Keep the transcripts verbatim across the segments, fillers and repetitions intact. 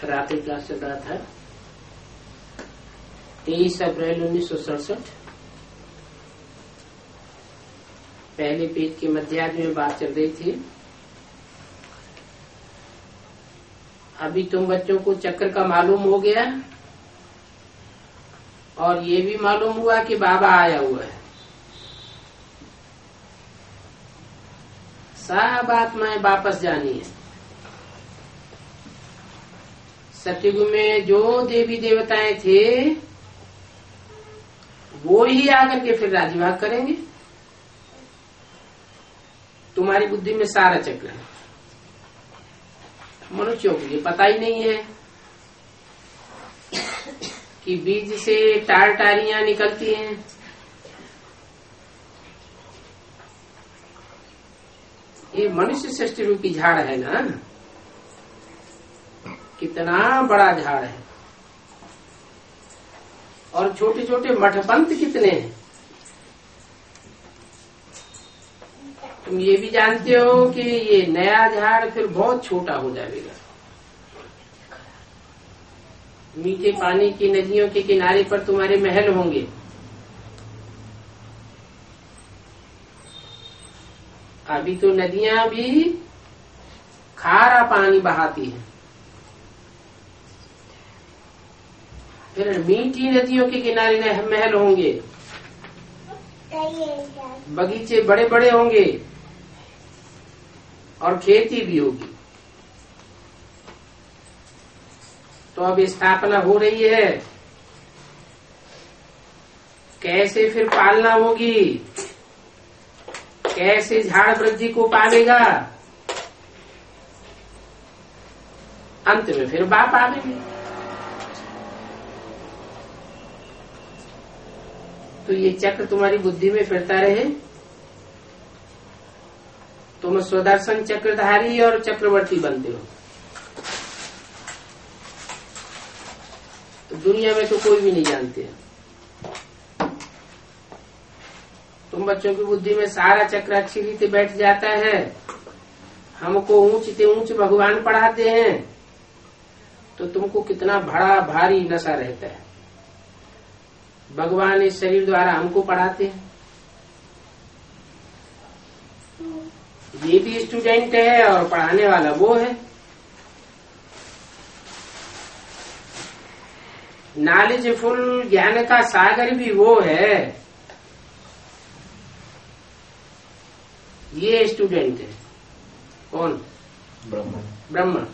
रात्रि क्लास चल रहा था। तेईस अप्रैल उन्नीस सौ सड़सठ पहले पेज के मध्यार्ध में बात चल रही थी। अभी तुम बच्चों को चक्र का मालूम हो गया और ये भी मालूम हुआ कि बाबा आया हुआ है। सब आत्माएं वापस जानी है। सतयुग में जो देवी देवताएं थे वो ही आकर के फिर राज्यभाग करेंगे। तुम्हारी बुद्धि में सारा चक्र है, मनुष्यों को ये पता ही नहीं है कि बीज से टार टारियां निकलती हैं। ये मनुष्य सृष्टि रूपी झाड़ है ना, कितना बड़ा झाड़ है और छोटे छोटे मठपंथ कितने हैं। तुम ये भी जानते हो कि ये नया झाड़ फिर बहुत छोटा हो जाएगा। मीठे पानी की नदियों के किनारे पर तुम्हारे महल होंगे, अभी तो नदियां भी खारा पानी बहाती हैं। फिर मीठी नदियों के किनारे महल होंगे, बगीचे बड़े बड़े होंगे और खेती भी होगी। तो अब स्थापना हो रही है, कैसे फिर पालना होगी, कैसे झाड़ वृद्धि को पालेगा। अंत में फिर बाप आवेंगे। तो ये चक्र तुम्हारी बुद्धि में फिरता रहे। तुम स्वदर्शन चक्रधारी और चक्रवर्ती बनते हो। तो दुनिया में तो कोई भी नहीं जानते। तुम बच्चों की बुद्धि में सारा चक्र अच्छी रीति बैठ जाता है। हमको ऊंच से ऊंच भगवान पढ़ाते हैं तो तुमको कितना बड़ा भारी नशा रहता है। भगवान इस शरीर द्वारा हमको पढ़ाते हैं। ये भी स्टूडेंट है और पढ़ाने वाला वो है। नॉलेजफुल ज्ञान का सागर भी वो है। ये स्टूडेंट है। कौन? ब्रह्म। ब्रह्म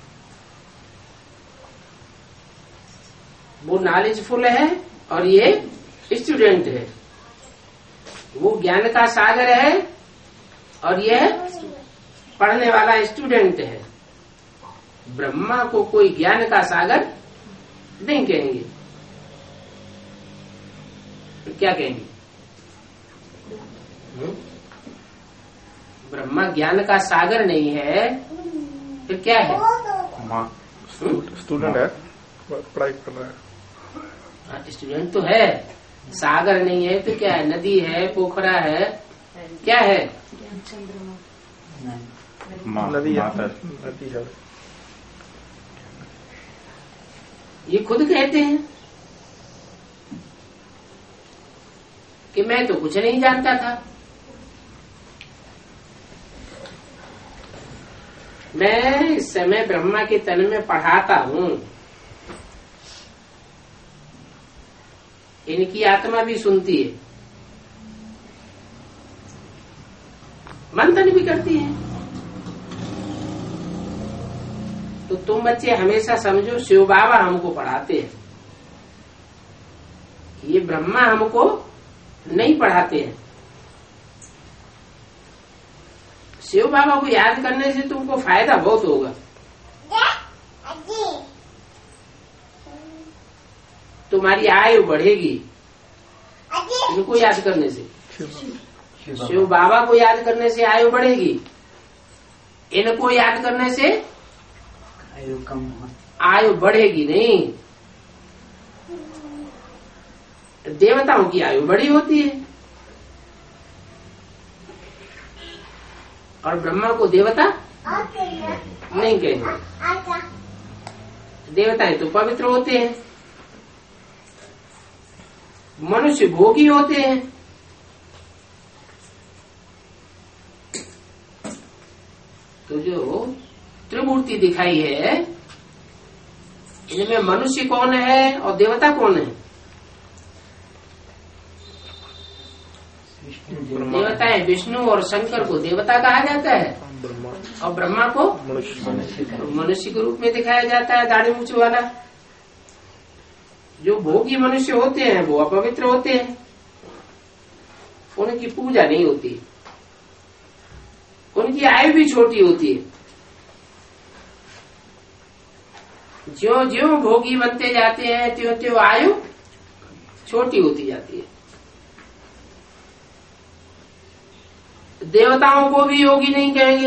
वो नॉलेजफुल है और ये स्टूडेंट है। वो ज्ञान का सागर है और ये पढ़ने वाला स्टूडेंट है। ब्रह्मा को कोई ज्ञान का सागर नहीं कहेंगे। तो क्या कहेंगे? ब्रह्मा ज्ञान का सागर नहीं है, फिर क्या है? स्टूडेंट है, पढ़ाई कर रहा है। स्टूडेंट तो है, सागर नहीं है तो क्या है? नदी है, पोखरा है, क्या है? नदी नदी है। ये खुद कहते हैं कि मैं तो कुछ नहीं जानता था। मैं इस समय ब्रह्मा के तन में पढ़ाता हूँ। इनकी आत्मा भी सुनती है, मंथन भी करती है। तो तुम बच्चे हमेशा समझो शिव बाबा हमको पढ़ाते हैं, ये ब्रह्मा हमको नहीं पढ़ाते हैं। शिव बाबा को याद करने से तुमको फायदा बहुत होगा। तुम्हारी आयु बढ़ेगी इनको याद करने से। शिव बाबा को याद करने से आयु बढ़ेगी, इनको याद करने से आयु कम आयु बढ़ेगी नहीं। देवताओं की आयु बड़ी होती है और ब्रह्मा को देवता नहीं कहेंगे। देवताएं तो पवित्र होते हैं, मनुष्य भोगी होते हैं। तो जो त्रिमूर्ति दिखाई है, इनमें मनुष्य कौन है और देवता कौन है? देवता है विष्णु और शंकर को देवता कहा जाता है, और ब्रह्मा को मनुष्य के रूप में दिखाया जाता है, दाढ़ी मूंछ वाला। जो भोगी मनुष्य होते हैं वो अपवित्र होते हैं, उनकी पूजा नहीं होती, उनकी आयु भी छोटी होती है। ज्यों ज्यों भोगी बनते जाते हैं त्यों त्यों आयु छोटी होती जाती है। देवताओं को भी योगी नहीं कहेंगे,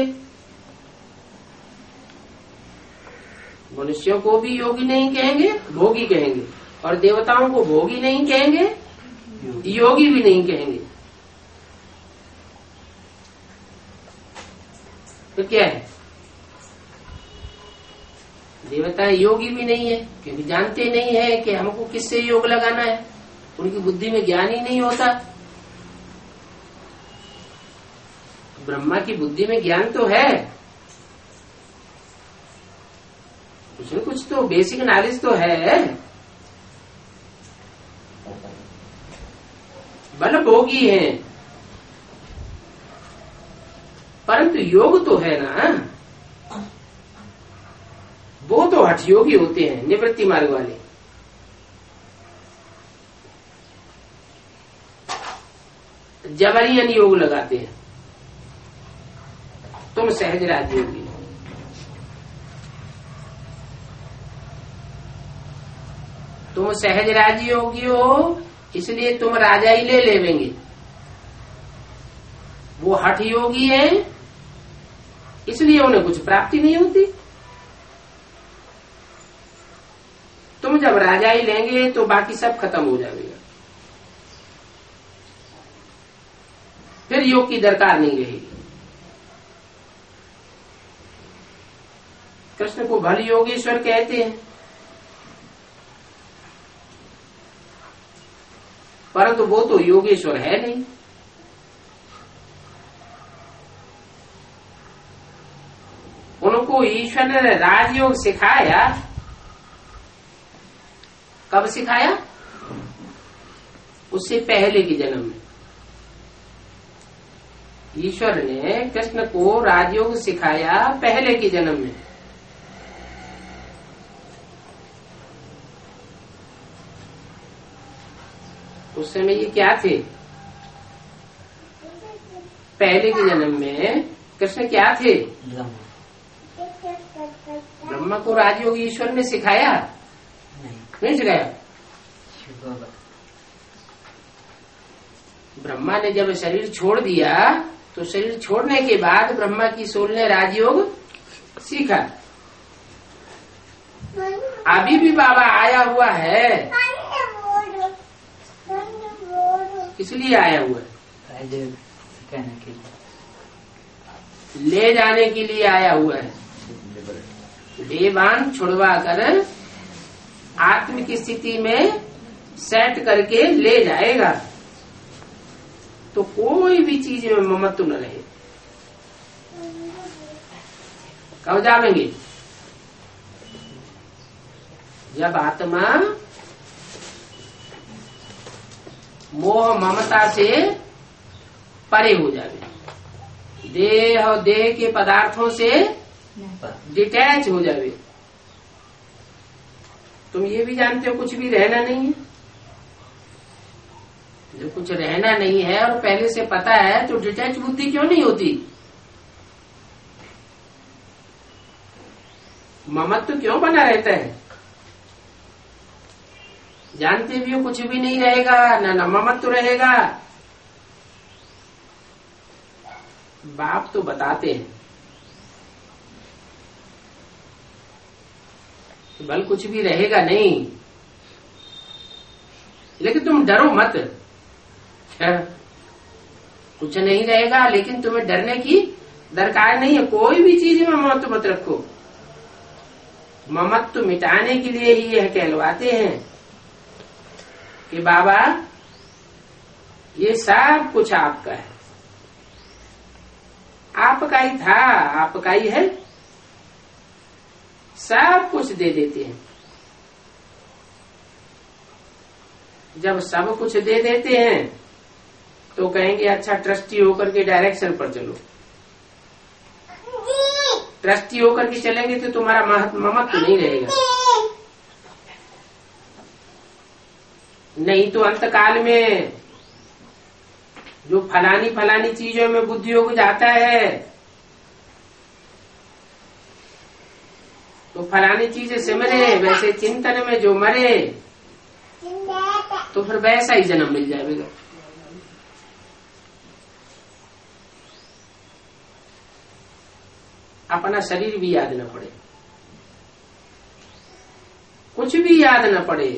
मनुष्यों को भी योगी नहीं कहेंगे, भोगी कहेंगे, और देवताओं को भोगी नहीं कहेंगे, योगी भी नहीं कहेंगे। तो क्या है? देवता योगी भी नहीं है, क्योंकि जानते नहीं है कि हमको किससे योग लगाना है, उनकी बुद्धि में ज्ञान ही नहीं होता। ब्रह्मा की बुद्धि में ज्ञान तो है, कुछ न कुछ तो बेसिक नॉलेज तो है, बल भोगी है, परंतु योग तो है ना। वो तो हठ योगी होते हैं, निवृत्ति मार्ग वाले। जबरियन योग लगाते हैं। तुम सहज राजयोगी हो, तुम सहज राजयोगी हो, इसलिए तुम राजा ही ले लेवेंगे। वो हठ योगी है, इसलिए उन्हें कुछ प्राप्ति नहीं होती। तुम जब राजा ही लेंगे तो बाकी सब खत्म हो जाएगा, फिर योग की दरकार नहीं रहेगी। कृष्ण को भल योगेश्वर कहते हैं, परंतु वो तो योगेश्वर है नहीं। उनको ईश्वर ने राजयोग सिखाया। कब सिखाया? उससे पहले के जन्म में ईश्वर ने कृष्ण को राजयोग सिखाया, पहले के जन्म में। उस समय ये क्या थे? पहले के जन्म में कृष्ण क्या थे? ब्रह्मा को राजयोग ईश्वर ने सिखाया? नहीं सिखाया। ब्रह्मा ने जब शरीर छोड़ दिया तो शरीर छोड़ने के बाद ब्रह्मा की सोल ने राजयोग सीखा। अभी भी बाबा आया हुआ है, इसलिए आया हुआ है, ले जाने के लिए आया हुआ है। देवान छुड़वा कर आत्म की स्थिति में सेट करके ले जाएगा, तो कोई भी चीज में ममत्व न रहे। कब जावेंगे? जब आत्मा मोह ममता से परे हो जावे, देह और देह के पदार्थों से डिटैच हो जावे। तुम ये भी जानते हो कुछ भी रहना नहीं है। जो कुछ रहना नहीं है और पहले से पता है तो डिटैच बुद्धि क्यों नहीं होती? ममत्व क्यों बना रहता है? जानते भी हो कुछ भी नहीं रहेगा, ना न ममत्व रहेगा। बाप तो बताते हैं बल कुछ भी रहेगा नहीं, लेकिन तुम डरो मत। कुछ नहीं रहेगा, लेकिन तुम्हें डरने की दरकार नहीं है। कोई भी चीज में मत मत रखो। ममत्व मिटाने के लिए ही यह कहलवाते हैं कि बाबा ये सब कुछ आपका है, आपका ही था, आपका ही है, सब कुछ दे देते हैं। जब सब कुछ दे देते हैं तो कहेंगे अच्छा ट्रस्टी होकर के डायरेक्शन पर चलो। ट्रस्टी होकर के चलेंगे तो तुम्हारा ममत्व तो नहीं रहेगा। नहीं तो अंतकाल में जो फलानी फलानी चीजों में बुद्धि हो जाता है तो फलानी चीजें सिमरे, वैसे चिंतन में जो मरे तो फिर वैसा ही जन्म मिल जाएगा। अपना शरीर भी याद न पड़े, कुछ भी याद न पड़े,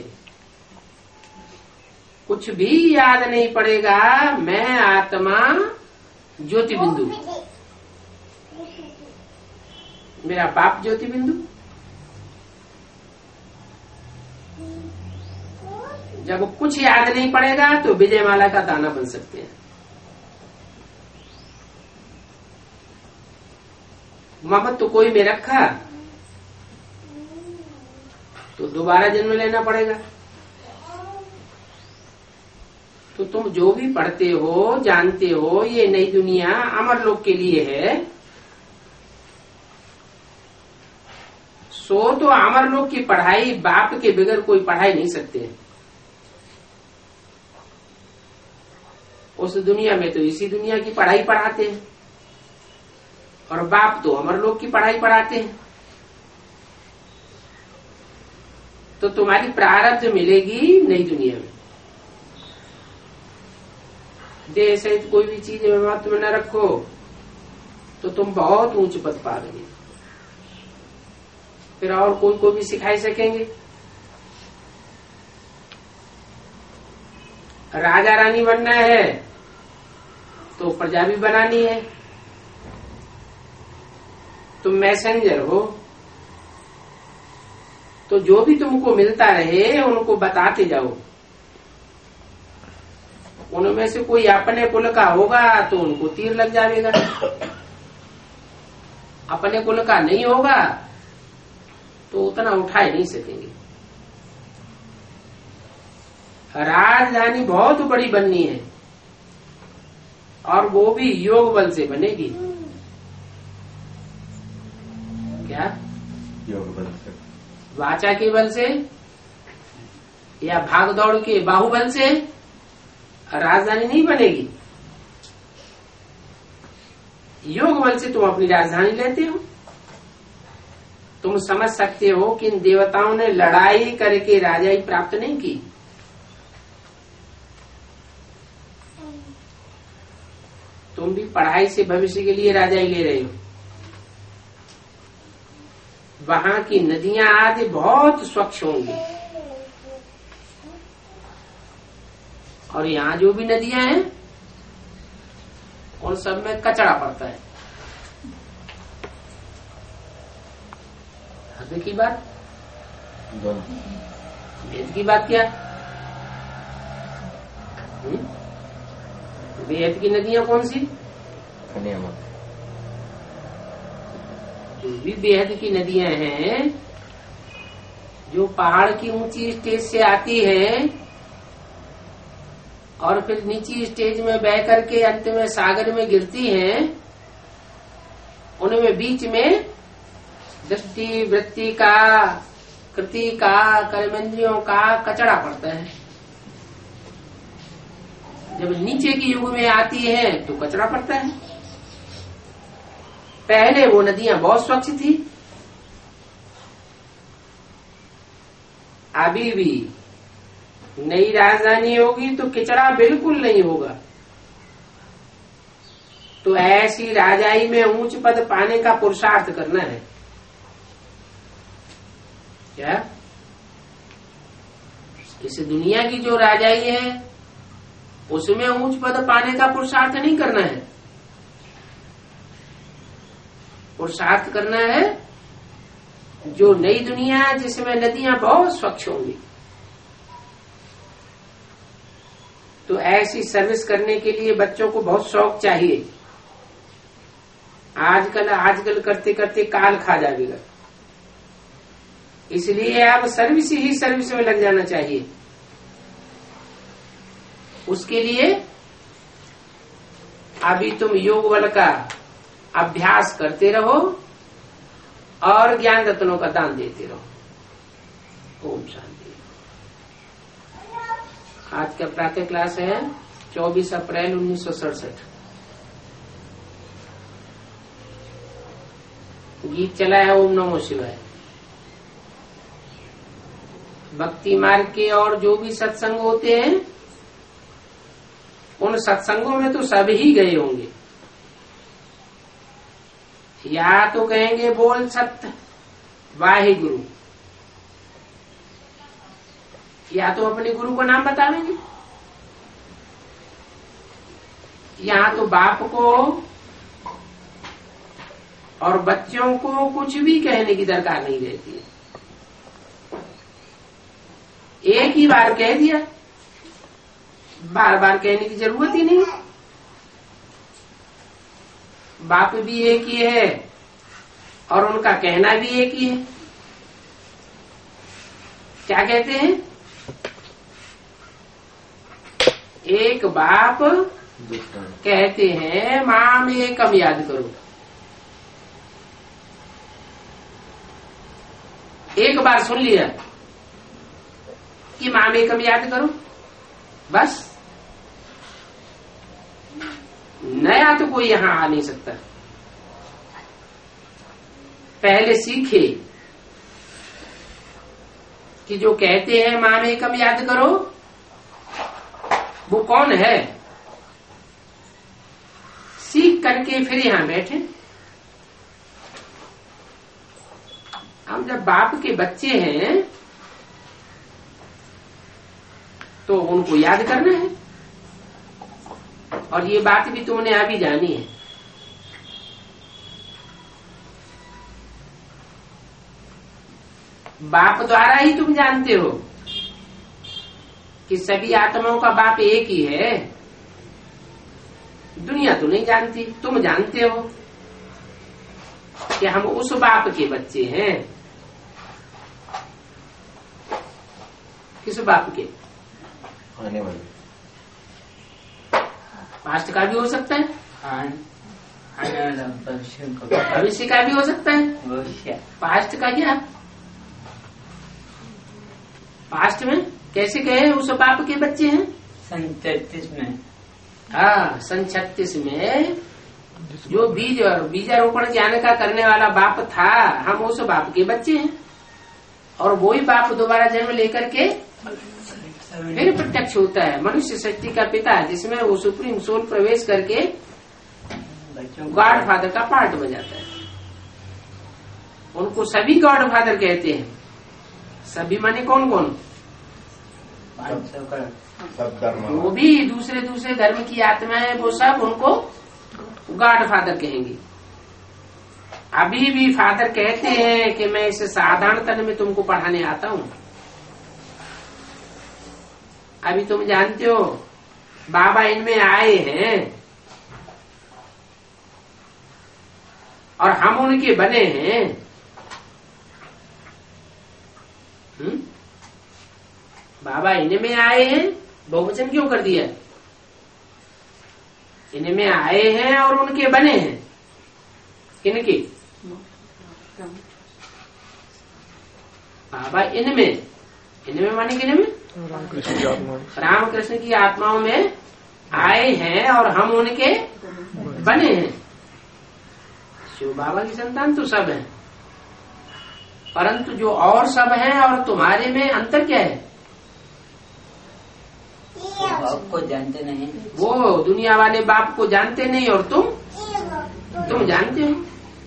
कुछ भी याद नहीं पड़ेगा। मैं आत्मा ज्योति बिंदु, मेरा बाप ज्योति बिंदु। जब कुछ याद नहीं पड़ेगा तो विजयमाला का दाना बन सकते हैं। ममत्व तो कोई में रखा तो दोबारा जन्म लेना पड़ेगा। तो तुम जो भी पढ़ते हो, जानते हो, ये नई दुनिया अमर लोग के लिए है, सो तो अमर लोग की पढ़ाई बाप के बगैर कोई पढ़ाई नहीं सकते हैं। उस दुनिया में तो इसी दुनिया की पढ़ाई पढ़ाते हैं और बाप तो अमर लोग की पढ़ाई पढ़ाते हैं। तो तुम्हारी प्रारब्ध मिलेगी नई दुनिया में। देह सहित कोई भी चीज महत्व में न रखो तो तुम बहुत ऊंच पद पा लोगे। फिर और कोई को भी सिखाई सकेंगे। राजा रानी बनना है तो प्रजा भी बनानी है। तुम मैसेंजर हो तो जो भी तुमको मिलता रहे उनको बताते जाओ। उनमें से कोई अपने कुल का होगा तो उनको तीर लग जाएगा, अपने कुल का नहीं होगा तो उतना उठा ही नहीं सकेंगे। राजधानी बहुत बड़ी बननी है और वो भी योग बल से बनेगी। क्या? योग बल से, वाचा के बल से या भाग दौड़ के बाहुबल से राजधानी नहीं बनेगी। योग बल से तुम अपनी राजधानी लेते हो। तुम समझ सकते हो कि इन देवताओं ने लड़ाई करके राजाई प्राप्त नहीं की। तुम भी पढ़ाई से भविष्य के लिए राजाई ले रहे हो। वहां की नदियां आदि बहुत स्वच्छ होंगी और यहाँ जो भी नदियां हैं उन सब में कचरा पड़ता है। हद की बात, वेद की बात क्या? वेद की नदियां कौन सी? जो भी बेहद की नदियां हैं जो पहाड़ की ऊंची स्टेज से आती है और फिर नीची स्टेज में बह करके अंत में सागर में गिरती हैं, उनमें बीच में दृष्टि वृत्ति का, कृति का, कर्मेंद्रियों का कचरा पड़ता है। जब नीचे की युग में आती है तो कचरा पड़ता है। पहले वो नदियां बहुत स्वच्छ थी, अभी भी नई राजधानी होगी तो कचरा बिल्कुल नहीं होगा। तो ऐसी राजाई में ऊंच पद पाने का पुरुषार्थ करना है। क्या? इस दुनिया की जो राजाई है उसमें ऊंच पद पाने का पुरुषार्थ नहीं करना है। पुरुषार्थ करना है जो नई दुनिया जिसमें नदियां बहुत स्वच्छ होंगी। तो ऐसी सर्विस करने के लिए बच्चों को बहुत शौक चाहिए। आजकल आजकल करते करते काल खा जाएगा, इसलिए अब सर्विस ही सर्विस में लग जाना चाहिए। उसके लिए अभी तुम योग बल का अभ्यास करते रहो और ज्ञान रत्नों का दान देते रहो। ओम शांति। आज का प्रातः क्लास है चौबीस अप्रैल उन्नीस सौ सड़सठ। गीत चला है ओम नमो शिवाय। भक्ति मार्ग के और जो भी सत्संग होते हैं उन सत्संगों में तो सब ही गए होंगे। या तो कहेंगे बोल सत्य वाहे गुरु, या तो अपने गुरु का नाम बतावेंगे, यहाँ तो बाप को और बच्चों को कुछ भी कहने की दरकार नहीं रहती है। एक ही बार कह दिया, बार बार कहने की जरूरत ही नहीं। बाप भी एक ही है और उनका कहना भी एक ही है। क्या कहते हैं? एक बाप कहते हैं माम एकम याद करो। एक बार सुन लिया कि माम एकम याद करो, बस। नया तो कोई यहां आ नहीं सकता। पहले सीखे कि जो कहते हैं माम एकम याद करो वो कौन है, सीख करके फिर यहां बैठे। हम जब बाप के बच्चे हैं तो उनको याद करना है। और ये बात भी तुमने अभी जानी है। बाप द्वारा ही तुम जानते हो कि सभी आत्माओं का बाप एक ही है। दुनिया तो नहीं जानती, तुम जानते हो कि हम उस बाप के बच्चे हैं। किस बाप के? आने वाले। पास्ट का भी हो सकता है, आने वाला भविष्य का भी हो सकता है। भविष्य पास्ट का क्या? पास्ट में कैसे कहे उस बाप के बच्चे हैं? सन छत्तीस में। हाँ, सन छत्तीस में जो बीज और बीजारोपण ज्ञान का करने वाला बाप था, हम उस बाप के बच्चे हैं। और वही बाप दोबारा जन्म लेकर के फिर प्रत्यक्ष होता है मनुष्य शक्ति का पिता, जिसमें वो सुप्रीम सोल प्रवेश करके गॉड फादर का पार्ट बजाता है। उनको सभी गॉड फादर कहते हैं। सभी माने कौन कौन? सब धर्म। वो भी दूसरे दूसरे धर्म की आत्माएं, वो सब उनको गॉड फादर कहेंगे। अभी भी फादर कहते हैं कि मैं इस साधारण तन में तुमको पढ़ाने आता हूँ। अभी तुम जानते हो बाबा इनमें आए हैं और हम उनके बने हैं। हुँ? बाबा इनमें आए हैं, बहुवचन क्यों कर दिया? इनमें आए हैं और उनके बने हैं। किनके? बाबा इनमें, इनमें माने किनमें? रामकृष्ण की आत्मा। रामकृष्ण की आत्माओं में आए हैं और हम उनके बने हैं। शिव बाबा की संतान तो सब हैं, परंतु जो और सब हैं और तुम्हारे में अंतर क्या है? बाप को जानते नहीं। वो दुनिया वाले बाप को जानते नहीं और तुम तुम जानते हो।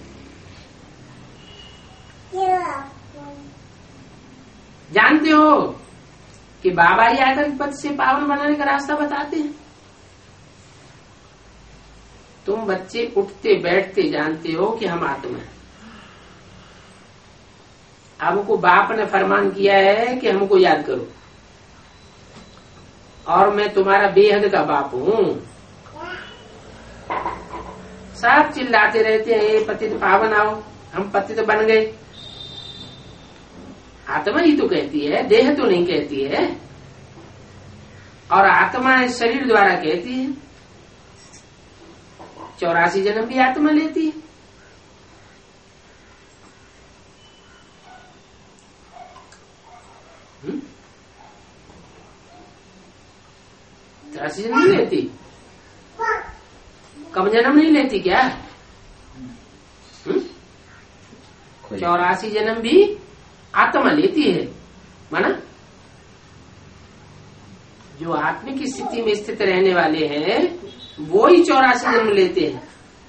जानते हो कि बाबा ही आकर पद से पावन बनाने का रास्ता बताते हैं। तुम बच्चे उठते बैठते जानते हो कि हम आत्मा हैं। हमको बाप ने फरमान किया है कि हमको याद करो, और मैं तुम्हारा बेहद का बाप हूँ। सब चिल्लाते रहते हैं, ये पतित पावन आओ, हम पतित बन गए। आत्मा ही तो कहती है, देह तो नहीं कहती है। और आत्मा इस शरीर द्वारा कहती है। चौरासी जन्म भी आत्मा लेती है। चौरासी जन्म नहीं लेती, कम जन्म नहीं लेती क्या? चौरासी जन्म भी आत्मा लेती है। माना जो आत्मिक स्थिति में स्थित रहने वाले हैं वो ही चौरासी जन्म लेते हैं।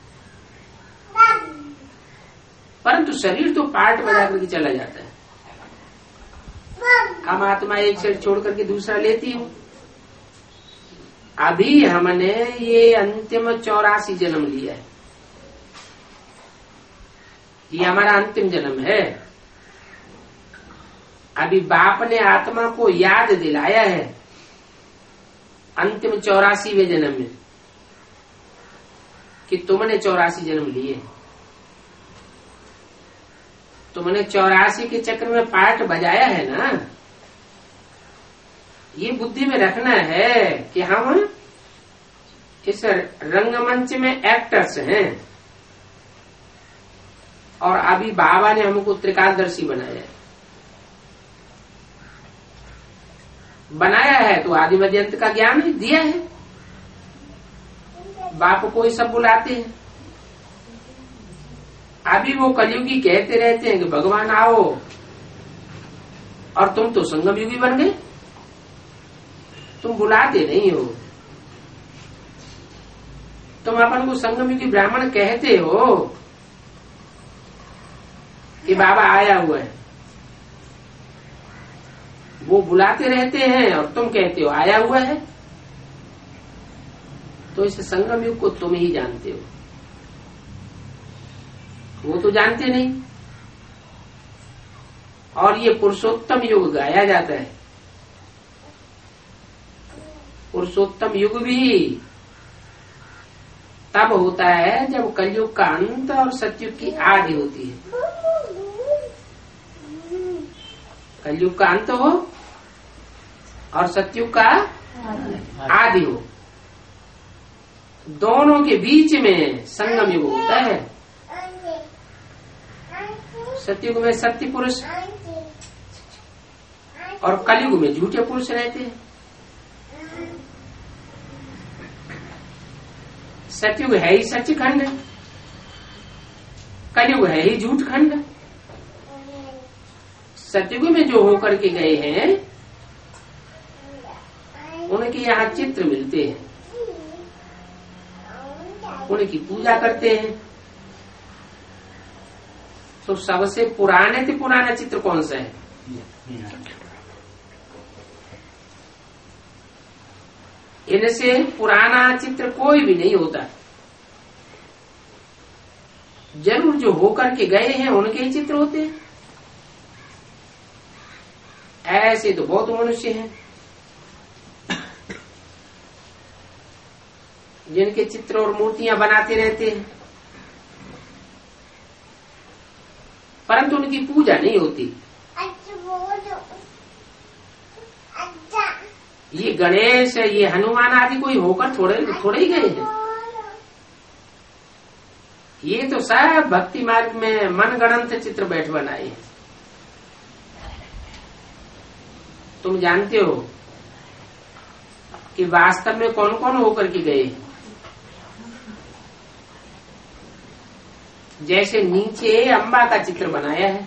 परंतु शरीर तो पार्ट बजा करके चला जाता है। हम आत्मा एक शरीर छोड़ करके दूसरा लेती हूँ। अभी हमने ये अंतिम चौरासी जन्म लिया है, ये हमारा अंतिम जन्म है। अभी बाप ने आत्मा को याद दिलाया है अंतिम चौरासीवें जन्म में कि तुमने चौरासी जन्म लिए, तुमने चौरासी के चक्र में पार्ट बजाया है ना। ये बुद्धि में रखना है कि हम इस रंगमंच में एक्टर्स हैं, और अभी बाबा ने हमको त्रिकालदर्शी बनाया है। बनाया है तो आदि मध्य अंत का ज्ञान भी दिया है। बाप को ही सब बुलाते हैं। अभी वो कलयुगी कहते रहते हैं कि भगवान आओ, और तुम तो संगम युगी बन गए, तुम बुलाते नहीं हो। तुम अपन को संगम युगी ब्राह्मण कहते हो कि बाबा आया हुआ है, वो बुलाते रहते हैं और तुम कहते हो आया हुआ है। तो इस संगम युग को तुम ही जानते हो, वो तो जानते नहीं। और ये पुरुषोत्तम युग गाया जाता है। पुरुषोत्तम युग भी तब होता है जब कलयुग का अंत और सतयुग की आदि होती है। कलयुग का अंत हो और सतयुग का आदि हो, दोनों के बीच में संगम युग होता है। सतयुग में सत्य पुरुष और कलयुग में झूठे पुरुष रहते हैं। सतयुग है ही सच खंड, कलयुग है ही झूठ खंड। सतयुग में जो होकर के गए हैं उनके यहाँ चित्र मिलते हैं, उनकी पूजा करते हैं। तो सबसे पुराने से पुराना चित्र कौन सा है? इनसे पुराना चित्र कोई भी नहीं होता। जरूर जो होकर के गए हैं उनके ही चित्र होते हैं। ऐसे तो बहुत मनुष्य हैं जिनके चित्र और मूर्तियां बनाते रहते हैं, परंतु उनकी पूजा नहीं होती। ये गणेश, ये हनुमान आदि कोई होकर थोड़े थोड़े ही गए हैं। ये तो सब भक्ति मार्ग में मनगढ़ंत चित्र बैठ बनाए हैं। तुम जानते हो कि वास्तव में कौन कौन होकर के गए। जैसे नीचे अम्बा का चित्र बनाया है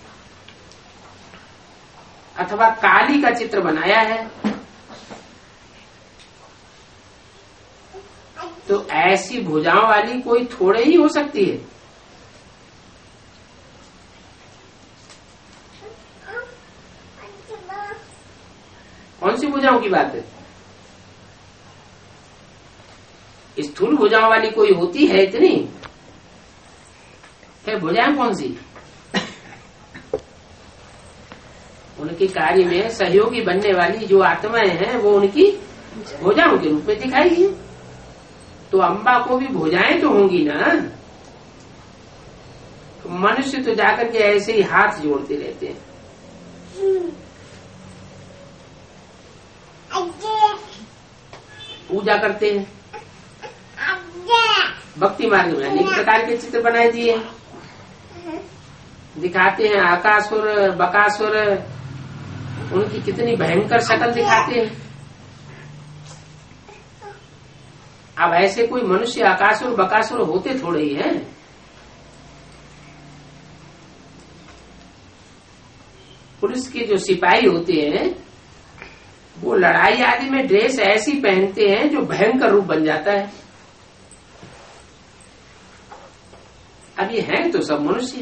अथवा काली का चित्र बनाया है, तो ऐसी भुजाओं वाली कोई थोड़े ही हो सकती है। कौन सी भुजाओं की बात है? स्थूल भुजाओं वाली कोई होती है इतनी? फिर भुजाएं कौन सी? उनके कार्य में सहयोगी बनने वाली जो आत्माएं हैं वो उनकी भुजाओं के रूप में दिखाई है। तो अम्बा को भी भुजाएं तो होंगी ना। तो मनुष्य तो जाकर के ऐसे ही हाथ जोड़ते रहते हैं। पूजा करते हैं। भक्ति मार्ग में अनेक प्रकार के चित्र बनाए दिए, दिखाते हैं। आकासुर बकासुर, उनकी कितनी भयंकर शक्ल दिखाते हैं। अब ऐसे कोई मनुष्य आकासुर बकासुर होते थोड़े ही हैं। पुलिस के जो सिपाही होते हैं वो लड़ाई आदि में ड्रेस ऐसी पहनते हैं जो भयंकर रूप बन जाता है। अब ये हैं तो सब मनुष्य।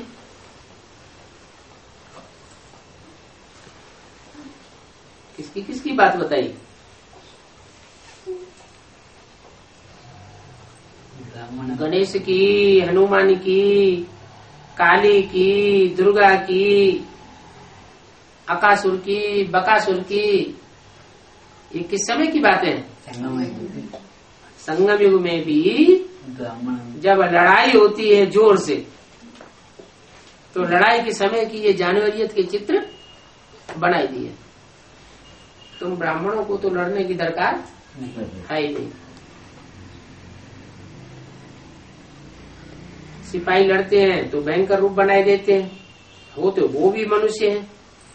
किसकी किसकी बात बताई? गणेश की, हनुमान की, काली की, दुर्गा की, अकासुर की, बकासुर की। ये किस समय की बात है? संगम युग में भी जब लड़ाई होती है जोर से, तो लड़ाई के समय की ये जानवरियत के चित्र बनाई दिए। तुम ब्राह्मणों को तो लड़ने की दरकार है ही नहीं। सिपाही लड़ते हैं तो भयंकर रूप बनाए देते हैं। हो तो वो भी मनुष्य हैं।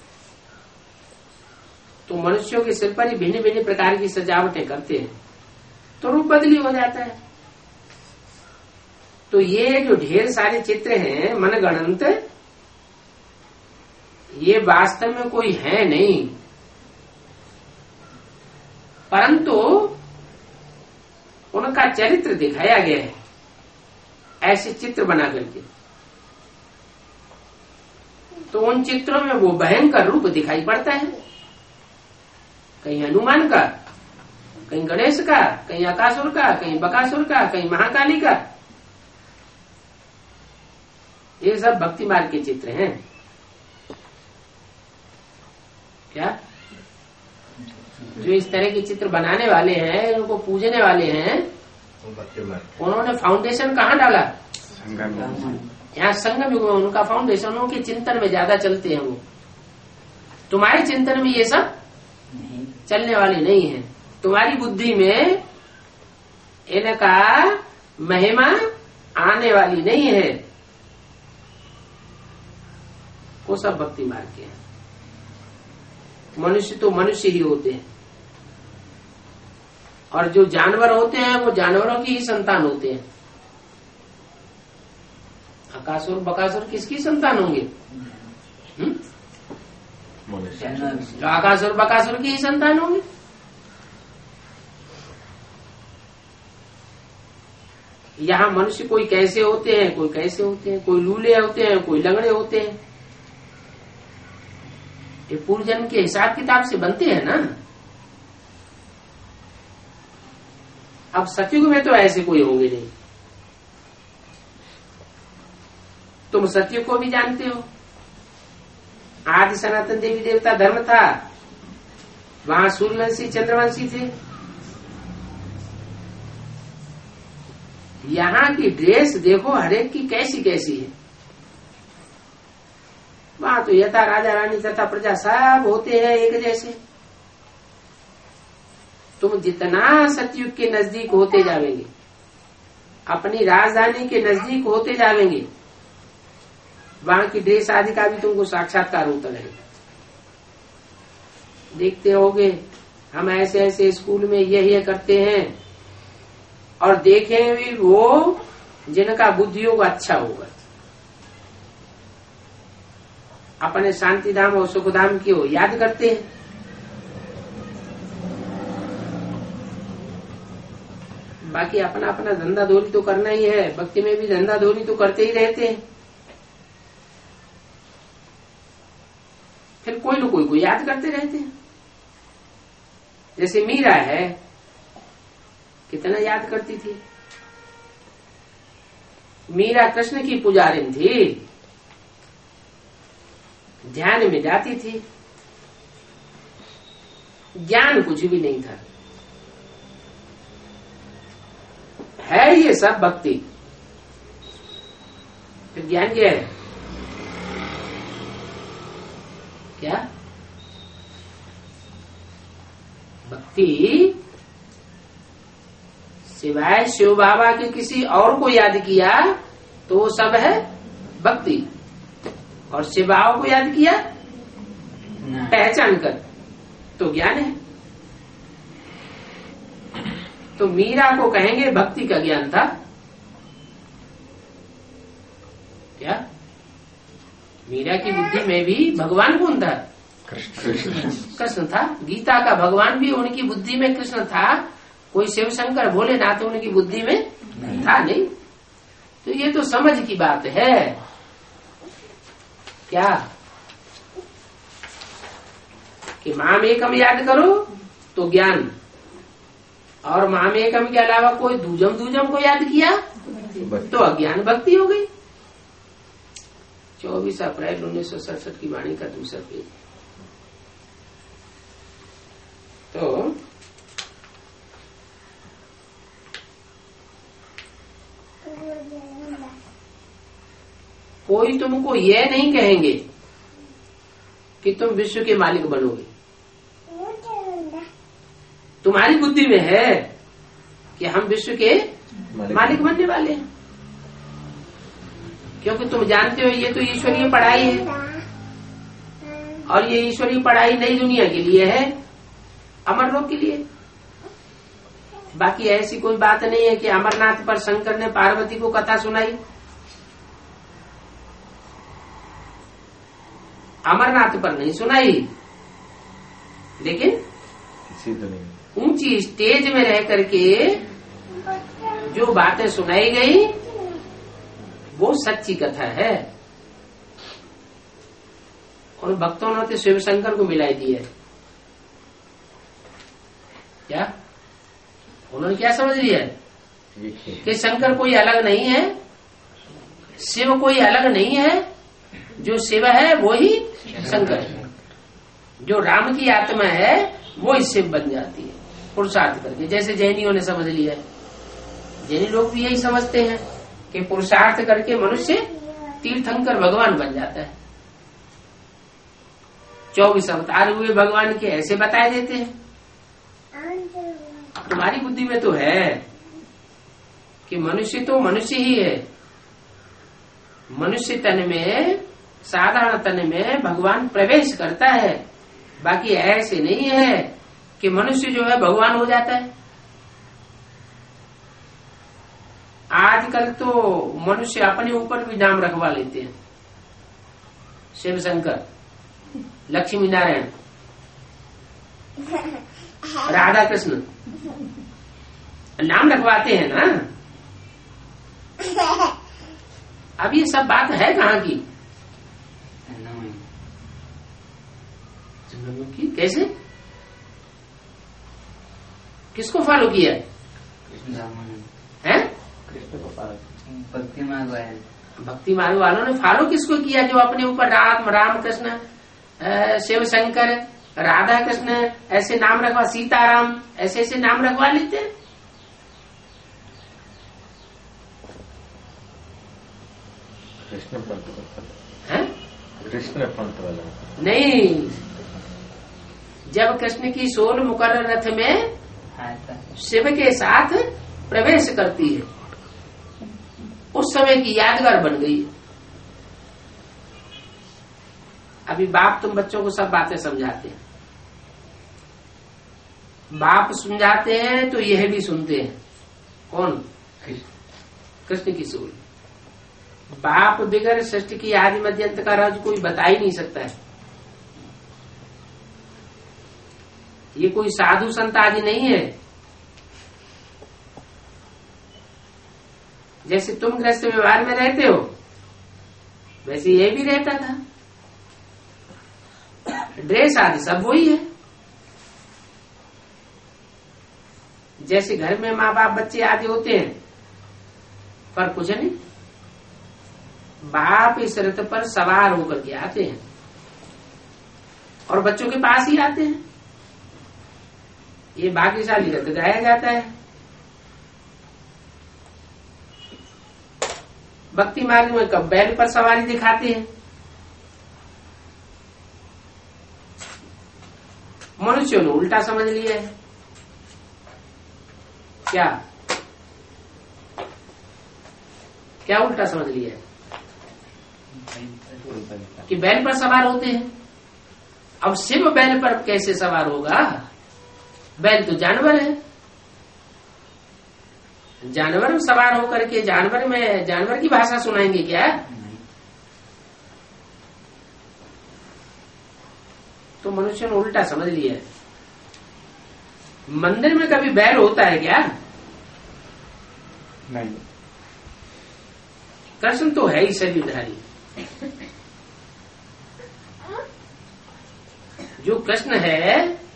तो मनुष्यों के सिर पर ही भिन्न भिन्न प्रकार की सजावटें करते हैं तो रूप बदली हो जाता है। तो ये जो ढेर सारे चित्र हैं मनगणंत, ये वास्तव में कोई है नहीं, परंतु उनका चरित्र दिखाया गया है ऐसे चित्र बना करके। तो उन चित्रों में वो भयंकर रूप दिखाई पड़ता है, कहीं हनुमान का, कहीं गणेश का, कहीं अकासुर का, कहीं बकासुर का, कहीं महाकाली का। ये सब भक्ति मार्ग के चित्र हैं। क्या जो इस तरह के चित्र बनाने वाले हैं, उनको पूजने वाले हैं, उन्होंने फाउंडेशन कहाँ डाला? यहाँ संगम युग में उनका फाउंडेशन, उनके चिंतन में ज्यादा चलते हैं वो। तुम्हारे चिंतन में ये सब चलने वाले नहीं है। तुम्हारी बुद्धि में इनका महिमा आने वाली नहीं है। वो सब भक्ति मार्ग के हैं। मनुष्य तो मनुष्य ही होते हैं, और जो जानवर होते हैं वो जानवरों की ही संतान होते हैं। अकासुर बकासुर किसकी संतान होंगे? हम्म? तो आकासुर बकासुर की ही संतान होंगे। यहाँ मनुष्य कोई कैसे होते हैं, कोई कैसे होते हैं, कोई लूले होते हैं, कोई लंगड़े होते हैं। ये पूर्व जन्म के हिसाब किताब से बनते हैं ना। अब सतयुग में तो ऐसे कोई होंगे नहीं। तुम सतयुग को भी जानते हो। आदि सनातन देवी देवता धर्म था, वहां सूर्यवंशी चंद्रवंशी थे। यहाँ की ड्रेस देखो हरेक की कैसी कैसी है। वहां तो यथा राजा रानी तथा प्रजा सब होते हैं एक जैसे। तुम जितना सतयुग के नजदीक होते जावेंगे, अपनी राजधानी के नजदीक होते जावेंगे, वहां की ड्रेस आदि का भी तुमको साक्षात्कार होता रहेगा। देखते होगे हम ऐसे ऐसे स्कूल में ये ये करते हैं, और देखें भी वो जिनका बुद्धि योग अच्छा होगा। अपने शांति धाम और सुख धाम की वो याद करते हैं। बाकी अपना अपना धंधा धोरी तो करना ही है। भक्ति में भी धंधा धोरी तो करते ही रहते हैं। फिर कोई न कोई को याद करते रहते हैं। जैसे मीरा है, कितना याद करती थी। मीरा कृष्ण की पुजारिन थी, ध्यान में जाती थी, ज्ञान कुछ भी नहीं था। है ये सब भक्ति, तो ज्ञान क्या है? क्या भक्ति? सिवाय शिव बाबा के किसी और को याद किया तो वो सब है भक्ति, और शिव बाबा को याद किया पहचान कर तो ज्ञान है। तो मीरा को कहेंगे भक्ति का ज्ञान था। क्या मीरा की बुद्धि में भी भगवान कौन था? कृष्ण था। गीता का भगवान भी उनकी बुद्धि में कृष्ण था। कोई शिव शंकर भोलेनाथ उनकी बुद्धि में नहीं था नहीं। तो ये तो समझ की बात है। क्या कि माम एकम याद करो तो ज्ञान, और माम एकम के अलावा कोई दूजम दूजम को याद किया तो अज्ञान भक्ति हो गई। चौबीस अप्रैल उन्नीस सौ सड़सठ की वाणी का दूसरा पेज। तो कोई तुमको यह नहीं कहेंगे कि तुम विश्व के मालिक बनोगे। तुम्हारी बुद्धि में है कि हम विश्व के मालिक बनने वाले हैं, क्योंकि तुम जानते हो ये तो ईश्वरीय पढ़ाई है, और ये ईश्वरीय पढ़ाई नई दुनिया के लिए है, अमर लोक के लिए। बाकी ऐसी कोई बात नहीं है कि अमरनाथ पर शंकर ने पार्वती को कथा सुनाई। अमरनाथ पर नहीं सुनाई, लेकिन ऊंची स्टेज में रह करके जो बातें सुनाई गई वो सच्ची कथा है। और भक्तों ने तो शिव शंकर को मिलाई दी है। क्या उन्होंने क्या समझ लिया कि शंकर कोई अलग नहीं है, शिव कोई अलग नहीं है, जो शिव है वो ही शंकर है। जो राम की आत्मा है वो ही शिव बन जाती है पुरुषार्थ करके, जैसे जैनियों ने समझ लिया है। जैनी लोग भी यही समझते हैं कि पुरुषार्थ करके मनुष्य तीर्थंकर भगवान बन जाता है। चौबीस अवतार हुए भगवान के ऐसे बताए देते हैं। तुम्हारी बुद्धि में तो है कि मनुष्य तो मनुष्य ही है। मनुष्य तन में, साधारण तन में भगवान प्रवेश करता है। बाकी ऐसे नहीं है कि मनुष्य जो है भगवान हो जाता है। आजकल तो मनुष्य अपने ऊपर भी नाम रखवा लेते हैं। शिव शंकर, लक्ष्मी नारायण, राधा कृष्ण नाम रखवाते हैं ना। अब ये सब बात है कहाँ की? की कैसे, किसको फॉलो किया है? भक्ति मार्ग वाले भक्ति मार्ग वालों ने फॉलो किसको किया? जो अपने ऊपर राम राम कृष्ण, शिव शंकर, राधा कृष्ण ऐसे नाम रखवा, सीताराम ऐसे ऐसे नाम रखवा लेते हैं। कृष्ण पंथ है? कृष्ण पंथ वाला नहीं, जब कृष्ण की सोल मुकर्रर रथ में शिव के साथ प्रवेश करती है, उस समय की यादगार बन गई। अभी बाप तुम बच्चों को सब बातें समझाते हैं, बाप समझाते हैं तो यह भी सुनते हैं। कौन? कृष्ण की सोल। बाप बिगर सृष्टि की आदि मध्यंत का राज कोई बता ही नहीं सकता है। ये कोई साधु संत आदि नहीं है। जैसे तुम गृहस्थ व्यवहार में रहते हो वैसे ये भी रहता था। ड्रेस आदि सब वही है। जैसे घर में माँ बाप बच्चे आदि होते हैं, पर कुछ नहीं। बाप इस रथ पर सवार होकर के आते हैं और बच्चों के पास ही आते हैं। ये भाग्यशाली रथ गाया जाता है। भक्ति मार्ग में कब बैल पर सवारी दिखाते हैं। मनुष्यों ने उल्टा समझ लिया है। क्या क्या उल्टा समझ लिया है कि बैल पर सवार होते हैं। अब शिव बैल पर कैसे सवार होगा? बैल तो जानवर है। जानवर में सवार होकर के जानवर में जानवर की भाषा सुनाएंगे क्या? तो मनुष्य ने उल्टा समझ लिया है। मंदिर में कभी बैल होता है क्या? नहीं। कृष्ण तो है ही शरीरधारी। जो कृष्ण है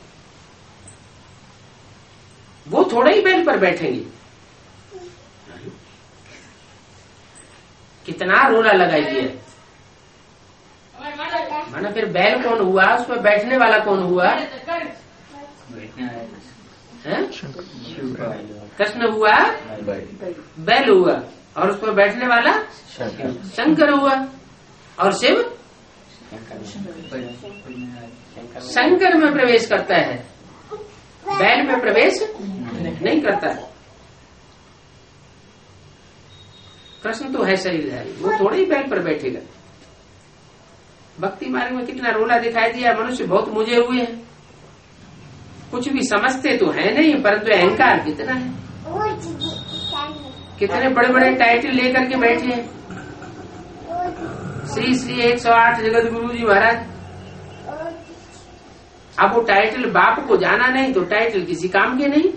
वो थोड़ा ही बैल पर बैठेंगे। कितना रोला लगाइए। माना फिर बैल कौन हुआ? उस पर बैठने वाला कौन हुआ? कृष्ण हुआ, बैल हुआ, और उस पर बैठने वाला शंकर हुआ। और शिव शंकर में प्रवेश करता है, बैल में प्रवेश नहीं करता है। कृष्ण तो है शरीरधारी, वो थोड़े ही बैल पर बैठेगा। भक्ति मार्ग में कितना रोला दिखाई दिया। मनुष्य बहुत मुझे हुए हैं, कुछ भी समझते तो है नहीं, परंतु अहंकार कितना है। कितने बड़े बड़े टाइटल लेकर के बैठे हैं। श्री श्री एक सौ आठ जगत गुरु जी महाराज। अब वो टाइटल बाप को जाना नहीं तो टाइटल किसी काम के नहीं।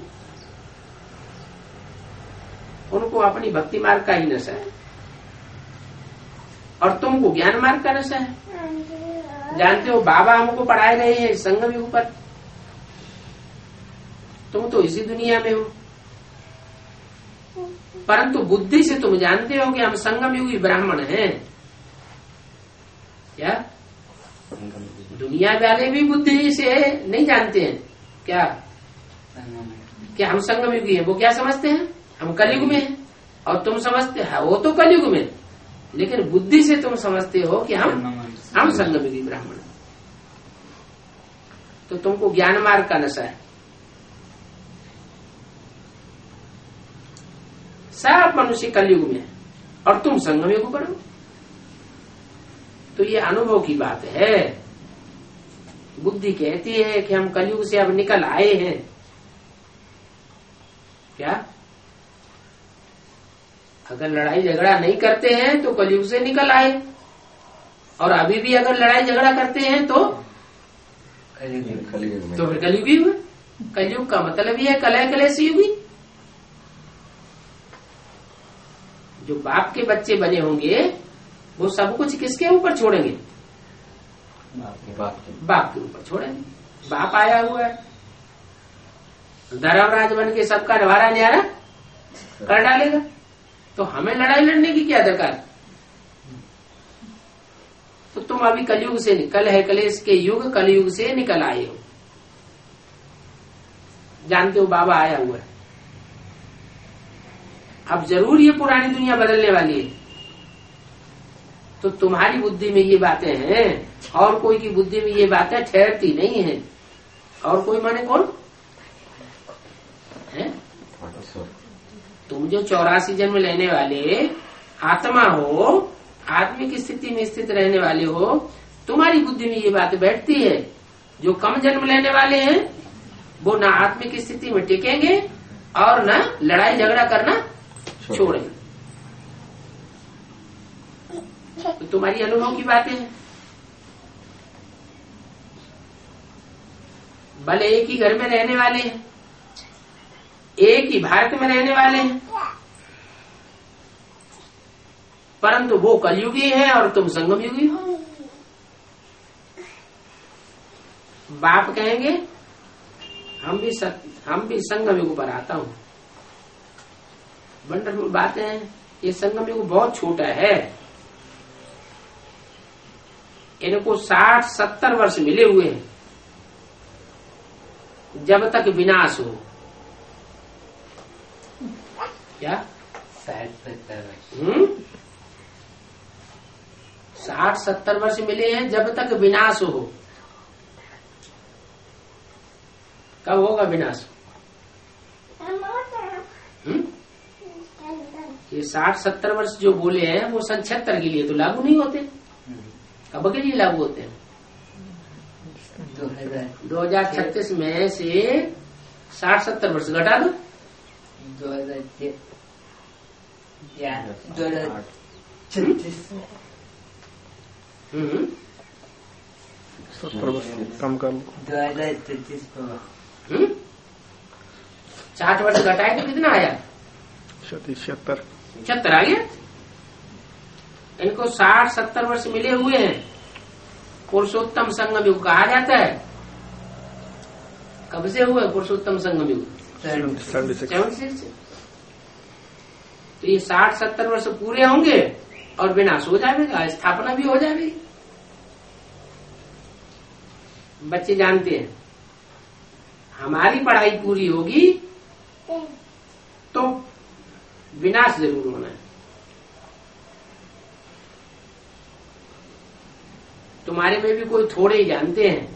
उनको अपनी भक्ति मार्ग का ही नशा है और तुमको ज्ञान मार्ग का नशा है। जानते हो बाबा हमको पढ़ाए रहे हैं संगम युग पर, तुम तो इसी दुनिया में हो, परंतु बुद्धि से तुम जानते हो कि हम संगम युगी ब्राह्मण हैं। क्या दुनिया वाले भी बुद्धि से नहीं जानते हैं क्या क्या हम संगम युगी हैं? वो क्या समझते हैं? हम कलयुग में हैं। और तुम समझते हैं वो तो कलयुग में, लेकिन बुद्धि से तुम समझते हो कि हम हम संगम युगी ब्राह्मण। तो तुमको ज्ञान मार्ग का नशा है। सब मनुष्य कलयुग में है और तुम संगम युग पर हो। तो ये अनुभव की बात है। बुद्धि कहती है कि हम कलयुग से अब निकल आए हैं। क्या अगर लड़ाई झगड़ा नहीं करते हैं तो कलयुग से निकल आए, और अभी भी अगर लड़ाई झगड़ा करते हैं तो तो फिर कलयुगी हुए। कलयुग का मतलब ही है कलह कलेश युगी। जो बाप के बच्चे बने होंगे वो सब कुछ किसके ऊपर छोड़ेंगे? बाप के ऊपर छोड़ेंगे। बाप आया हुआ है, धर्मराज बन के सबका निवारा न्यारा कर डालेगा। तो हमें लड़ाई लड़ने की क्या दरकार? तो तुम अभी कलयुग से निकल है कलेश के युग कलयुग से निकल आए हो। जानते हो बाबा आया हुआ है। अब जरूर ये पुरानी दुनिया बदलने वाली है। तो तुम्हारी बुद्धि में ये बातें हैं, और कोई की बुद्धि में ये बातें ठहरती नहीं है। और कोई माने कौन है? तुम जो चौरासी जन्म लेने वाले आत्मा हो, आत्मिक स्थिति में स्थित रहने वाले हो, तुम्हारी बुद्धि में ये बात बैठती है। जो कम जन्म लेने वाले हैं वो ना आत्मिक स्थिति में टिकेंगे और ना लड़ाई झगड़ा करना छोड़ेंगे। तो तुम्हारी अनुभव की बातें हैं। भले एक ही घर में रहने वाले हैं, एक ही भारत में रहने वाले हैं, परंतु वो कलयुगी है और तुम संगम युगी हो। बाप कहेंगे हम भी सत, हम भी संगम युग पर आता हूं। वंडरफुल बातें हैं। ये संगम युग बहुत छोटा है। इनको साठ सत्तर वर्ष मिले हुए हैं। जब तक विनाश हो। क्या? साठ सत्तर वर्ष। हम्म साठ सत्तर वर्ष मिले हैं जब तक विनाश हो। कब होगा विनाश? हम्म ये साठ सत्तर वर्ष जो बोले हैं वो सन छिहत्तर के लिए तो लागू नहीं होते। कब के लिए लागू होते हैं? दो हजार दो हजार छत्तीस में से साठ सत्तर वर्ष घटा दो। दो हजार दो हजार छत्तीस हम्म सत्तर वर्ष कम कर लो। दो हजार तैतीस को हम्म साठ वर्ष घटाए तो कितना आया? छिहत्तर। छिहत्तर आ गया। इनको साठ सत्तर वर्ष मिले हुए हैं। पुरुषोत्तम संगम युग कहा जाता है। कब से हुआ पुरुषोत्तम संगम युग? Seventy six. Seven six. तो ये साठ सत्तर वर्ष पूरे होंगे और विनाश हो जाएगा, स्थापना भी हो जाएगी। बच्चे जानते हैं हमारी पढ़ाई पूरी होगी तो विनाश जरूर होना है। तुम्हारे में भी कोई थोड़े ही जानते हैं।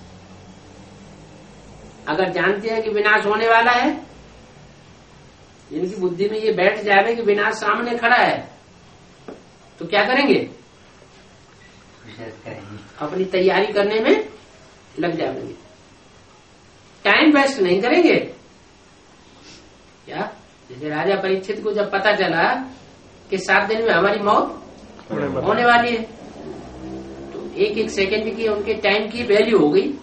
अगर जानते हैं कि विनाश होने वाला है, जिनकी बुद्धि में ये बैठ जाए कि विनाश सामने खड़ा है, तो क्या करेंगे? अपनी तैयारी करने में लग जाएंगे, टाइम वेस्ट नहीं करेंगे। क्या? जैसे राजा परीक्षित को जब पता चला कि सात दिन में हमारी मौत होने वाली है, तो एक एक सेकंड की उनके टाइम की वैल्यू हो गई।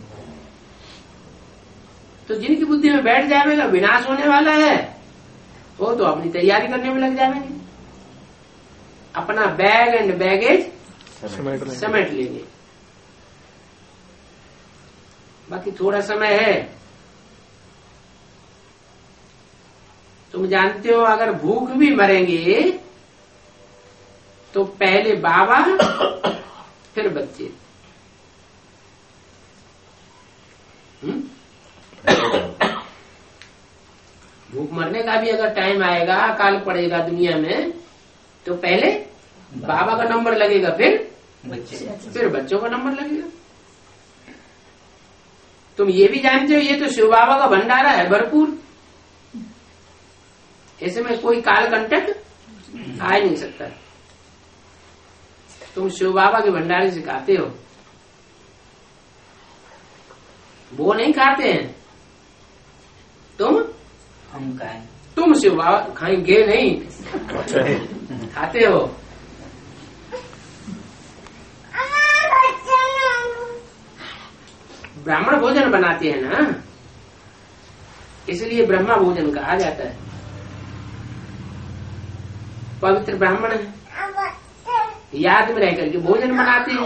तो जिनकी बुद्धि में बैठ जाएगा विनाश होने वाला है, वो तो अपनी तैयारी करने में लग जाएंगे, अपना बैग एंड बैगेज समेट लेंगे। बाकी थोड़ा समय है। तुम जानते हो अगर भूख भी मरेंगे तो पहले बाबा फिर बच्चे। हम्म? भूख मरने का भी अगर टाइम आएगा, अकाल पड़ेगा दुनिया में, तो पहले बाबा का नंबर लगेगा, फिर बच्चे, फिर बच्चों का नंबर लगेगा। तुम ये भी जानते हो ये तो शिव बाबा का भंडारा है भरपूर, ऐसे में कोई काल कंटक आ ही नहीं सकता। तुम शिव बाबा के भंडारे से खाते हो, वो नहीं खाते हैं। तुम हम खाए, तुम शिव बाबा खाएंगे नहीं, खाते हो। ब्राह्मण भोजन बनाते हैं ना, इसलिए ब्रह्मा भोजन कहा जाता है। पवित्र ब्राह्मण है, याद में रह करके भोजन बनाते हैं।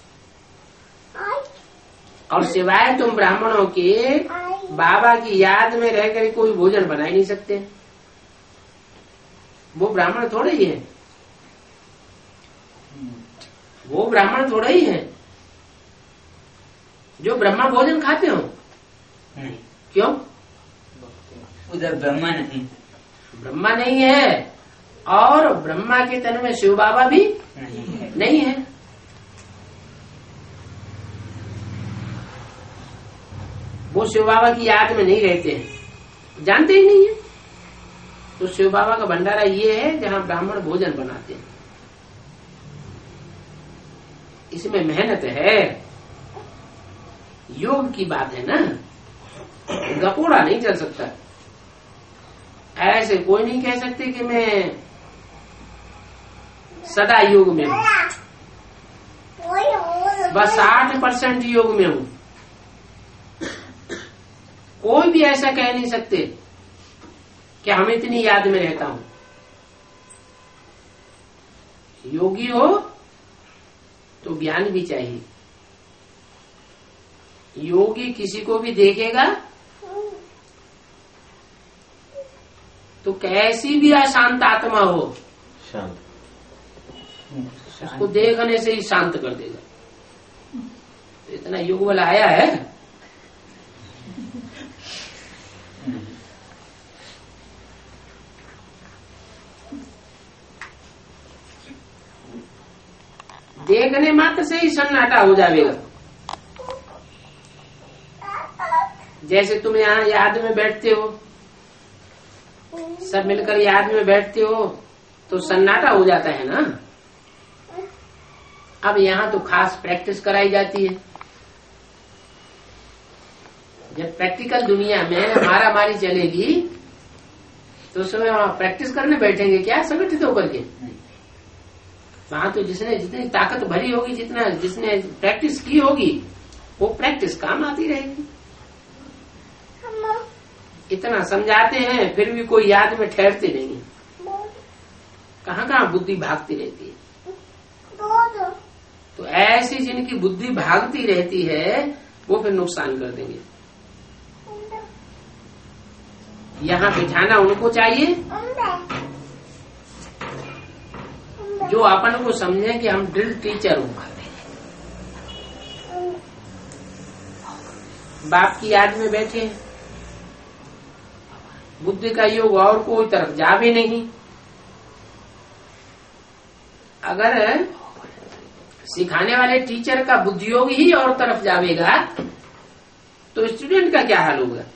और सिवाय तुम ब्राह्मणों के बाबा की याद में रह कर कोई भोजन बना ही नहीं सकते। वो ब्राह्मण थोड़े ही है, वो ब्राह्मण थोड़े ही है जो ब्रह्मा भोजन खाते हो। नहीं, क्यों? उधर ब्रह्मा नहीं, ब्रह्मा नहीं है, और ब्रह्मा के तन में शिव बाबा भी नहीं है। नहीं है। वो शिव बाबा की याद में नहीं रहते हैं, जानते ही नहीं है। तो शिव बाबा का भंडारा ये है जहाँ ब्राह्मण भोजन बनाते हैं। इसमें मेहनत है, योग की बात है ना, गपोड़ा नहीं चल सकता। ऐसे कोई नहीं कह सकते कि मैं सदा योग में हूँ, बस आठ परसेंट योग में हूँ। कोई भी ऐसा कह नहीं सकते कि हम इतनी याद में रहता हूं। योगी हो तो ज्ञान भी चाहिए। योगी किसी को भी देखेगा तो कैसी भी अशांत आत्मा हो, शांत, उसको देखने से ही शांत कर देगा। तो इतना योग बल आया है, देखने मात्र से ही सन्नाटा हो जाएगा। जैसे तुम यहाँ याद में बैठते हो, सब मिलकर याद में बैठते हो तो सन्नाटा हो जाता है ना। अब यहाँ तो खास प्रैक्टिस कराई जाती है। जब प्रैक्टिकल दुनिया में मारा मारी चलेगी तो उसमें वहां प्रैक्टिस करने बैठेंगे क्या संगठित होकर के? वहां तो जिसने जितनी ताकत भरी होगी, जितना जिसने प्रैक्टिस की होगी, वो प्रैक्टिस काम आती रहेगी। इतना समझाते हैं फिर भी कोई याद में ठहरते नहीं है। कहाँ कहाँ बुद्धि भागती रहती है। तो ऐसी जिनकी बुद्धि भागती रहती है वो फिर नुकसान कर देंगे। यहाँ बिठाना उनको चाहिए जो अपन को समझे कि हम ड्रिल टीचर हूं। बाप की याद में बैठे हैं, बुद्धि का योग और कोई तरफ जा भी नहीं। अगर सिखाने वाले टीचर का बुद्धि योग ही और तरफ जावेगा तो स्टूडेंट का क्या हाल होगा?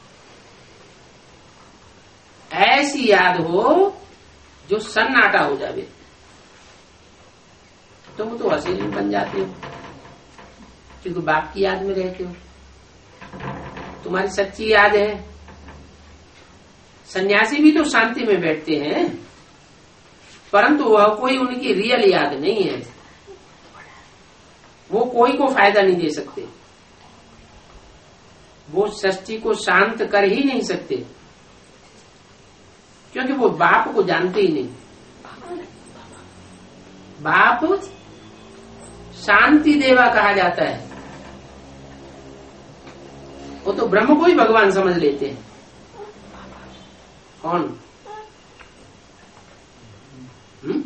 ऐसी याद हो जो सन्नाटा हो जावे। तुम तो असीम बन जाते हो क्योंकि बाप की याद में रहते हो, तुम्हारी सच्ची याद है। सन्यासी भी तो शांति में बैठते हैं परंतु वह कोई उनकी रियल याद नहीं है। वो कोई को फायदा नहीं दे सकते, वो सृष्टि को शांत कर ही नहीं सकते क्योंकि वो बाप को जानते ही नहीं। बाप शांति देवा कहा जाता है, वो तो ब्रह्म को ही भगवान समझ लेते हैं। कौन? हम्म?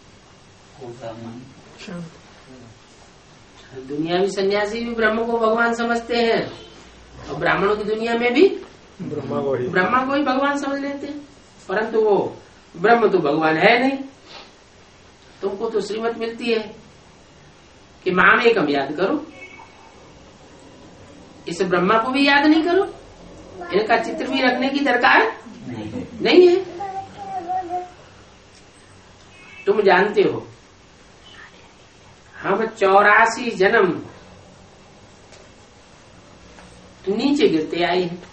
दुनियावी सन्यासी भी ब्रह्म को भगवान समझते हैं और ब्राह्मणों की दुनिया में भी ब्रह्मा को ही ब्रह्मा को ही भगवान समझ लेते हैं, परंतु वो ब्रह्म तो भगवान है नहीं। तुमको तो श्रीमत मिलती है कि माम एकम याद करो, इस ब्रह्मा को भी याद नहीं करो, इनका चित्र भी रखने की दरकार नहीं, नहीं है। तुम जानते हो हम चौरासी जन्म नीचे गिरते आए हैं,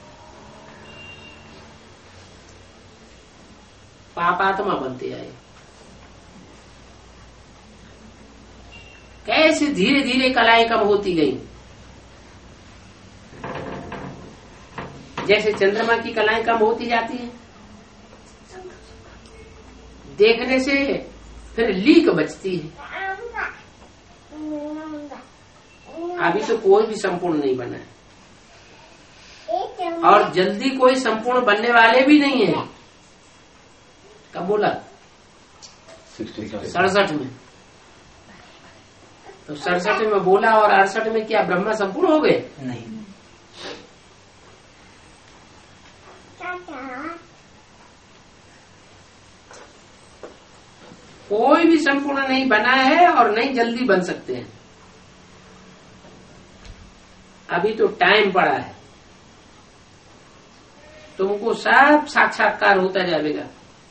पापात्मा बनते आए। कैसे धीरे धीरे कलाएं कम होती गई। जैसे चंद्रमा की कलाएं कम होती जाती हैं, देखने से फिर लीक बचती है। अभी तो कोई भी संपूर्ण नहीं बना है और जल्दी कोई संपूर्ण बनने वाले भी नहीं है। कब बोला? सड़सठ में। तो सड़सठ में बोला और अड़सठ में क्या ब्रह्मा संपूर्ण हो गए? नहीं। कोई भी संपूर्ण नहीं बना है और नहीं जल्दी बन सकते हैं। अभी तो टाइम पड़ा है, तुमको सब साक्षात्कार होता जाएगा।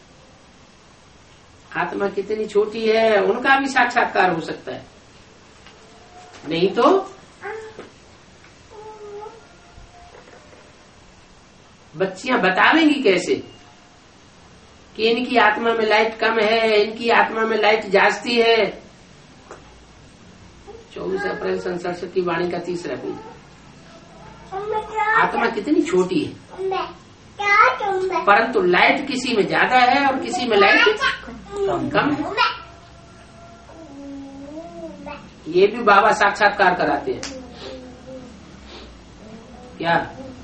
आत्मा कितनी छोटी है उनका भी साक्षात्कार हो सकता है, नहीं तो बच्चियां बतावेंगी कैसे कि इनकी आत्मा में लाइट कम है, इनकी आत्मा में लाइट जास्ती है। चौबीस अप्रैल सन सड़सठ की वाणी का तीसरा पेज। आत्मा कितनी छोटी है परंतु लाइट किसी में ज्यादा है और किसी में लाइट कम है। ये भी बाबा साक्षात्कार कराते हैं क्या?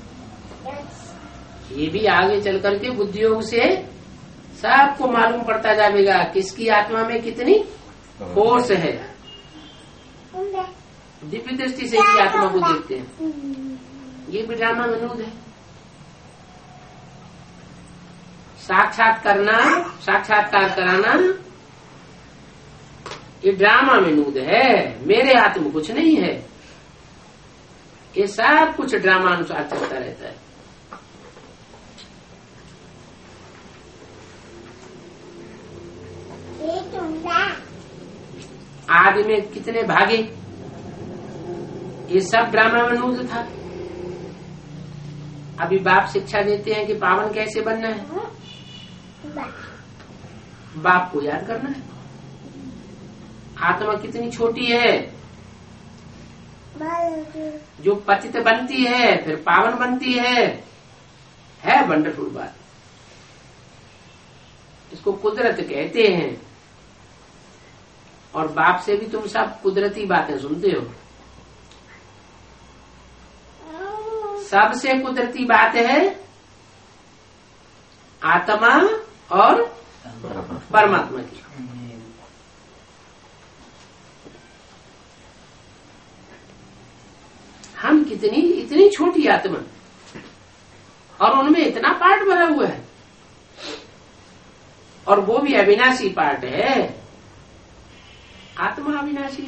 ये भी आगे चल करके बुद्धि योग से सबको मालूम पड़ता जाएगा किसकी आत्मा में कितनी फोर्स है। दिव्य दृष्टि से ही आत्मा को देखते हैं। ये भी ड्रामा विनोद है। साक्षात करना, साक्षात्कार कराना ये ड्रामा विनोद है, मेरे हाथ में कुछ नहीं है। ये सब कुछ ड्रामा अनुसार चलता रहता है। आदि में कितने भागे, ये सब ड्रामा विनोद था। अभी बाप शिक्षा देते हैं कि पावन कैसे बनना है, बाप को याद करना है। आत्मा कितनी छोटी है, जो पतित बनती है फिर पावन बनती है है वंडरफुल बात। इसको कुदरत कहते हैं। और बाप से भी तुम सब कुदरती बातें सुनते हो। सबसे कुदरती बात है आत्मा और परमात्मा की। हम कितनी इतनी छोटी आत्मा और उनमें इतना पार्ट भरा हुआ है, और वो भी अविनाशी पार्ट है। आत्मा अविनाशी।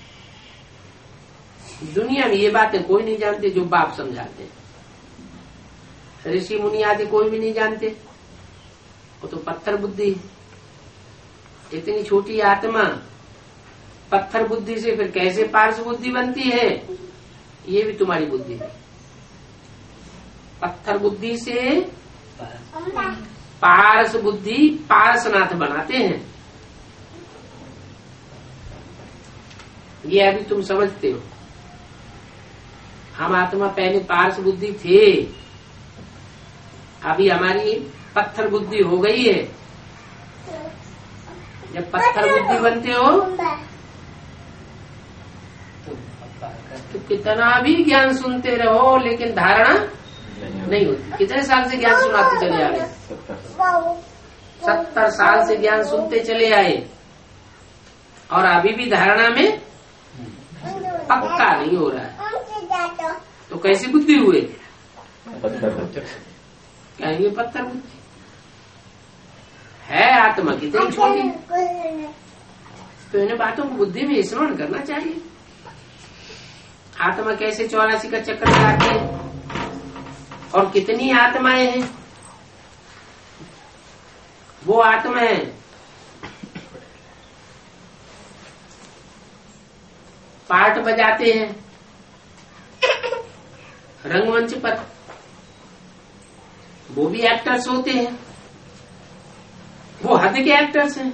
दुनिया में ये बातें कोई नहीं जानते जो बाप समझाते हैं। ऋषि मुनि आदि कोई भी नहीं जानते, वो तो पत्थर बुद्धि। इतनी छोटी आत्मा पत्थर बुद्धि से फिर कैसे पारस बुद्धि बनती है, ये भी तुम्हारी बुद्धि है। पत्थर बुद्धि से पारस बुद्धि पारसनाथ बनाते हैं। ये अभी तुम समझते हो। हम आत्मा पहले पारस बुद्धि थे, अभी हमारी पत्थर बुद्धि हो गई है। जब पत्थर बुद्धि बनते हो तो कितना भी ज्ञान सुनते रहो लेकिन धारणा नहीं होती। कितने साल से ज्ञान सुनाते चले आ रहे? सत्तर साल से ज्ञान सुनते चले आए और अभी भी धारणा में पक्का नहीं हो रहा है। तो कैसी बुद्धि हुए? कहेंगे पत्थर बुद्धि है। आत्मा कितनी छोटी। तो इन बातों को बुद्धि में स्मरण करना चाहिए। आत्मा कैसे चौरासी का चक्कर लगाती है और कितनी आत्माएं हैं। वो आत्माएं पार्ट बजाते हैं रंगमंच पर, वो भी एक्टर्स होते हैं। वो हद के एक्टर्स हैं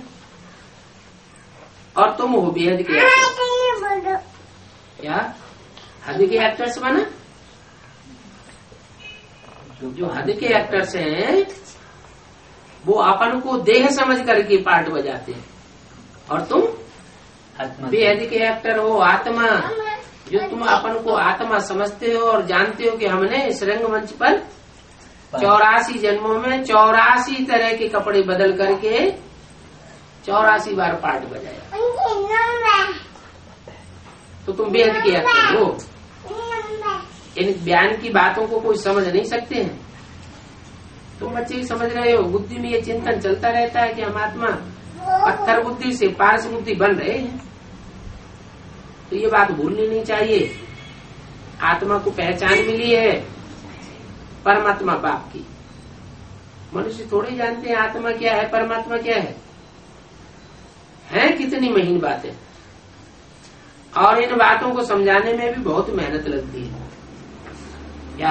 और तुम हो बेहद के एक्टर्स। क्या हद के एक्टर्स बना? जो हद के एक्टर्स हैं वो अपन को देह समझ करके पार्ट बजाते हैं, और तुम बेहद के एक्टर हो आत्मा। जो तुम अपन को आत्मा समझते हो और जानते हो कि हमने इस रंगमंच पर चौरासी जन्मों में चौरासी तरह के कपड़े बदल करके चौरासी बार पार्ट बजाया, तो तुम बेहद के एक्टर हो। इन बयान की बातों को कोई समझ नहीं सकते हैं। तुम बच्चे ही समझ रहे हो। बुद्धि में ये चिंतन चलता रहता है कि हम आत्मा पत्थर बुद्धि से पारस बुद्धि बन रहे हैं। तो ये बात भूलनी नहीं चाहिए। आत्मा को पहचान मिली है परमात्मा बाप की। मनुष्य थोड़े जानते हैं आत्मा क्या है परमात्मा क्या है। है कितनी महीन बातें, और इन बातों को समझाने में भी बहुत मेहनत लगती है। क्या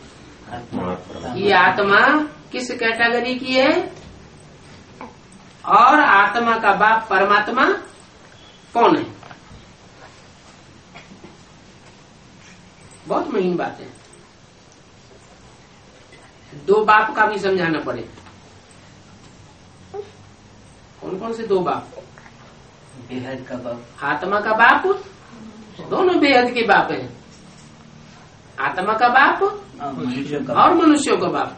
ये आत्मा किस कैटेगरी की है और आत्मा का बाप परमात्मा कौन है? बहुत महीन बात है। दो बाप का भी समझाना पड़े। कौन कौन से दो बाप? बेहद का बाप, आत्मा का बाप, दोनों बेहद के बाप हैं। आत्मा का बाप और मनुष्यों का बाप।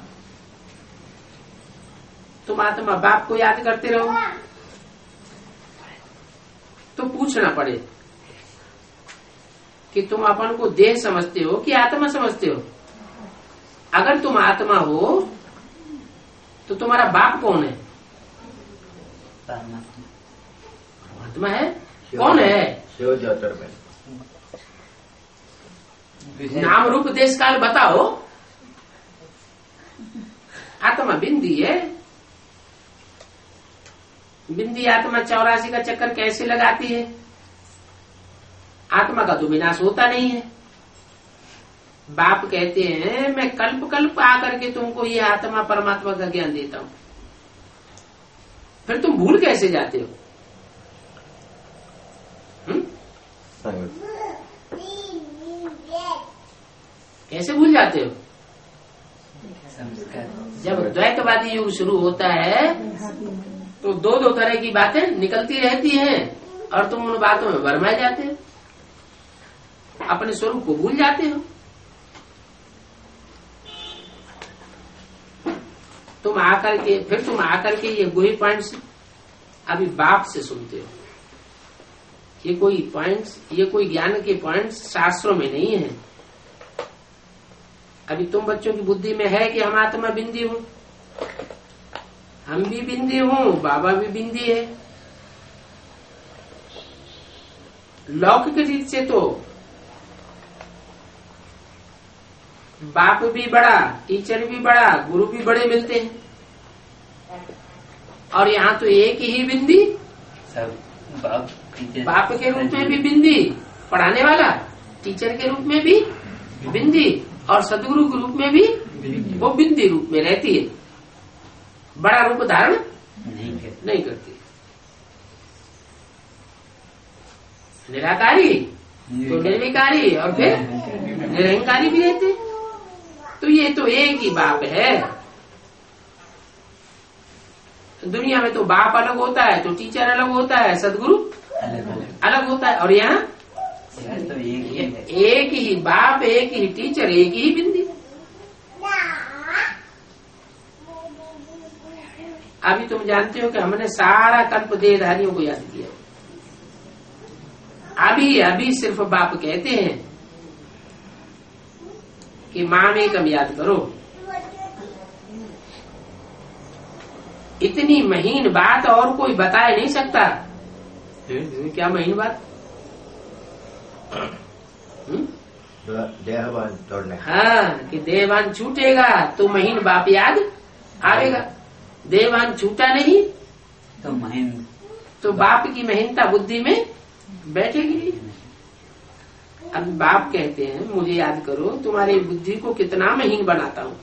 तुम आत्मा बाप को याद करते रहो तो पूछना पड़े कि तुम अपन को देह समझते हो कि आत्मा समझते हो। अगर तुम आत्मा हो तो तुम्हारा बाप कौन है? परमात्मा। परमात्मा है। कौन है? शिव ज्योतिर्मय। नाम रूप देश काल बताओ। आत्मा बिंदी है। बिंदी आत्मा चौरासी का चक्कर कैसे लगाती है? आत्मा का तो विनाश होता नहीं है। बाप कहते हैं मैं कल्प कल्प आकर के तुमको ये आत्मा परमात्मा का ज्ञान देता हूं, फिर तुम भूल कैसे जाते हो? हुँ? कैसे भूल जाते हो? जब द्वैतवादी युग शुरू होता है तो दो दो तरह की बातें निकलती रहती हैं और तुम उन बातों में भरमाए जाते हो, अपने स्वरूप को भूल जाते हो। तुम आकर के फिर तुम आकर के ये वही पॉइंट्स अभी बाप से सुनते हो। ये कोई पॉइंट्स ये कोई ज्ञान के पॉइंट्स शास्त्रों में नहीं है। अभी तुम बच्चों की बुद्धि में है कि हम आत्मा बिंदी हूं, हम भी बिंदी हूं, बाबा भी बिंदी है। लौकिक रीत से तो बाप भी बड़ा, टीचर भी बड़ा, गुरु भी बड़े मिलते हैं, और यहाँ तो एक ही बिंदी सब बाप बाप के रूप में भी बिंदी, पढ़ाने वाला टीचर के रूप में भी बिंदी, और सदगुरु के रूप में भी वो बिंदी रूप में रहती है, बड़ा रूप धारण नहीं करते। नहीं करती। निराकारी तो निर्विकारी और फिर निरहंकारी भी रहते। तो ये तो एक ही बाप है। दुनिया में तो बाप अलग होता है, तो टीचर अलग होता है, सदगुरु अलग अलग अलग होता है, और यहाँ तो एक ही है। एक ही बाप, एक ही टीचर, एक ही बिंदी। अभी तुम जानते हो कि हमने सारा कल्प देहधारियों को याद किया। अभी अभी सिर्फ बाप कहते हैं कि माम एकम याद करो। इतनी महीन बात और कोई बता नहीं सकता। क्या महीन बात? हुँ? देहवान तोड़ने। हाँ, कि देहवान छूटेगा तो महीन बाप याद आएगा। देहवान छूटा नहीं तो महीन तो बाप की महीनता बुद्धि में बैठेगी नहीं। अब बाप कहते हैं मुझे याद करो, तुम्हारी बुद्धि को कितना महीन बनाता हूं।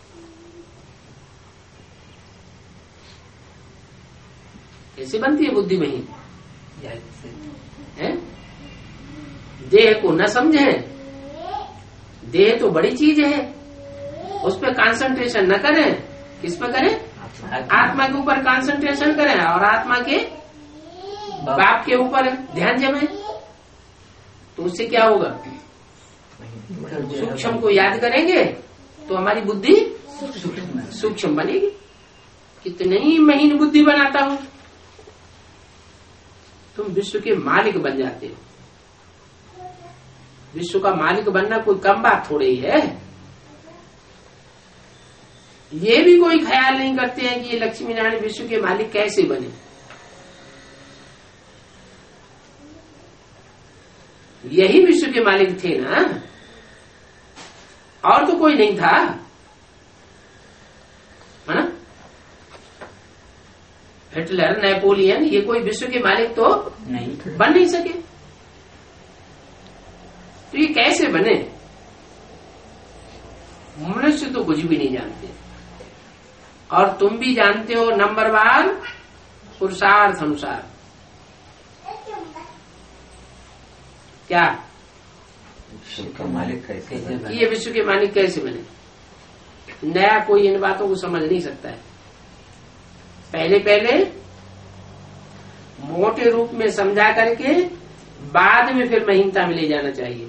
कैसे बनती है बुद्धि महीन? याद से है? देह को न समझे। देह तो बड़ी चीज है, उस पर कंसंट्रेशन न करें। किस पर करें? आत्मा के ऊपर कंसंट्रेशन करें, और आत्मा के बाप के ऊपर ध्यान जमाए। तो उससे क्या होगा? सूक्ष्म को याद करेंगे तो हमारी बुद्धि सूक्ष्म बनेगी। कितनी महीन बुद्धि बनाता हूं। तुम विश्व के मालिक बन जाते हो। विश्व का मालिक बनना कोई कम बात थोड़ी ही है। ये भी कोई ख्याल नहीं करते हैं कि ये लक्ष्मी नारायण विश्व के मालिक कैसे बने। यही विश्व के मालिक थे ना, और तो कोई नहीं था, है ना? हिटलर, नेपोलियन, ये कोई विश्व के मालिक तो नहीं बन नहीं सके। तो ये कैसे बने? मनुष्य तो कुछ भी नहीं जानते, और तुम भी जानते हो नंबरवार पुरुषार्थ अनुसार। क्या विश्व का मालिक कैसे कैसे बने? ये विश्व के मालिक कैसे बने? नया कोई इन बातों को समझ नहीं सकता है। पहले पहले मोटे रूप में समझा करके बाद में फिर महीनता में ले जाना चाहिए।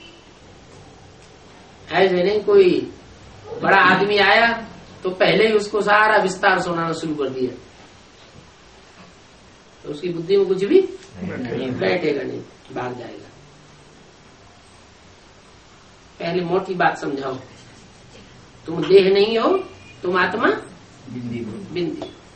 ऐसे नहीं कोई बड़ा आदमी आया तो पहले ही उसको सारा विस्तार सुनाना शुरू कर दिया, तो उसकी बुद्धि में कुछ भी नहीं। बैठेगा नहीं, भाग जाएगा। पहले मोटी बात समझाओ। तुम देह नहीं हो, तुम आत्मा बिंदी बिंदी।